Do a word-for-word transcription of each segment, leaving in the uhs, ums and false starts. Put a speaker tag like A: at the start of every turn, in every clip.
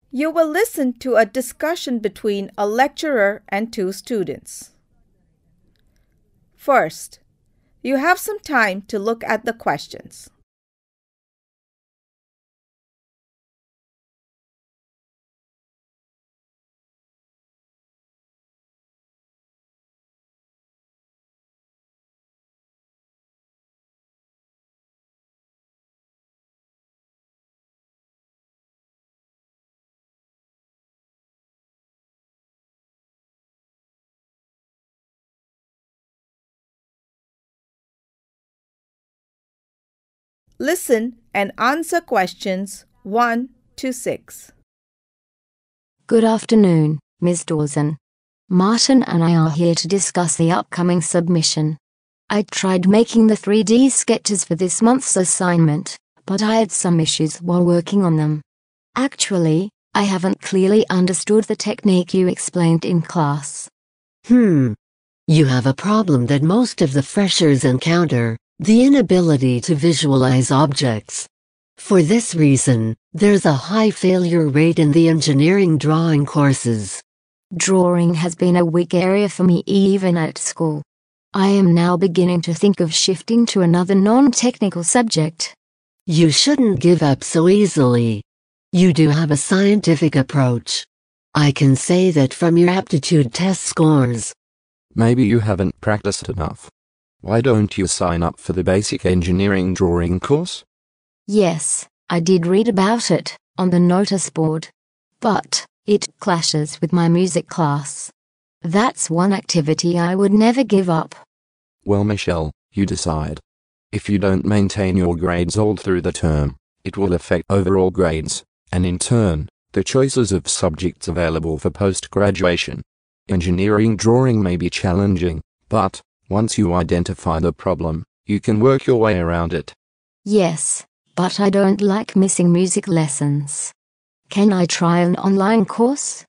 A: You will listen to a discussion between a lecturer and two students. First, you have some time to look at the questions. Listen and answer questions one to six.
B: Good afternoon, Miz Dawson. Martin and I are here to discuss the upcoming submission. I tried making the three D sketches for this month's assignment, but I had some issues while working on them. Actually, I haven't clearly understood the technique you explained in class.
C: Hmm. You have a problem that most of the freshers encounter. The inability to visualize objects. For this reason, there's a high failure rate in the engineering drawing courses.
B: Drawing has been a weak area for me even at school. I am now beginning to think of shifting to another non-technical subject.
C: You shouldn't give up so easily. You do have a scientific approach. I can say that from your aptitude test scores.
D: Maybe you haven't practiced enough. Why don't you sign up for the basic engineering drawing course?
B: Yes, I did read about it on the notice board. But it clashes with my music class. That's one activity I would never give up.
D: Well, Michelle, you decide. If you don't maintain your grades all through the term, it will affect overall grades, and in turn, the choices of subjects available for post-graduation. Engineering drawing may be challenging, but once you identify the problem, you can work your way around it.
B: Yes, but I don't like missing music lessons. Can I try an online course?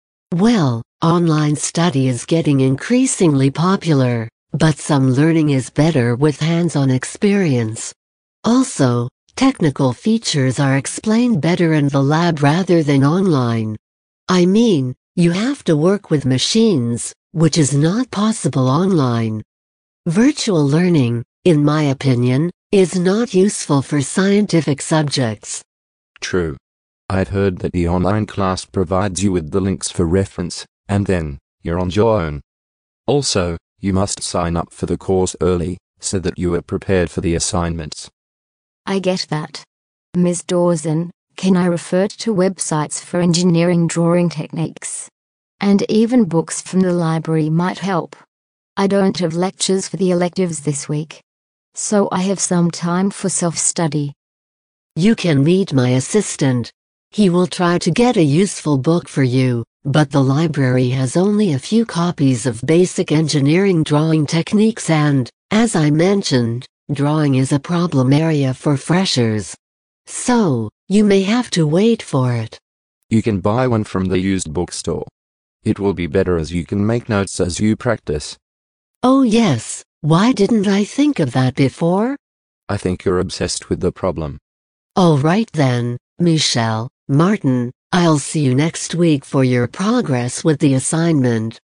C: Well, online study is getting increasingly popular, but some learning is better with hands-on experience. Also, technical features are explained better in the lab rather than online. I mean, you have to work with machines, which is not possible online. Virtual learning, in my opinion, is not useful for scientific subjects.
D: True. I've heard that the online class provides you with the links for reference, and then, you're on your own. Also, you must sign up for the course early, so that you are prepared for the assignments.
B: I get that. Miz Dawson, can I refer to websites for engineering drawing techniques? And even books from the library might help. I don't have lectures for the electives this week, so I have some time for self-study.
C: You can meet my assistant. He will try to get a useful book for you, but the library has only a few copies of basic engineering drawing techniques and, as I mentioned, drawing is a problem area for freshers. So, you may have to wait for it.
D: You can buy one from the used bookstore. It will be better as you can make notes as you practice.
C: Oh yes, why didn't I think of that before?
D: I think you're obsessed with the problem.
C: All right then, Michelle, Martin, I'll see you next week for your progress with the assignment.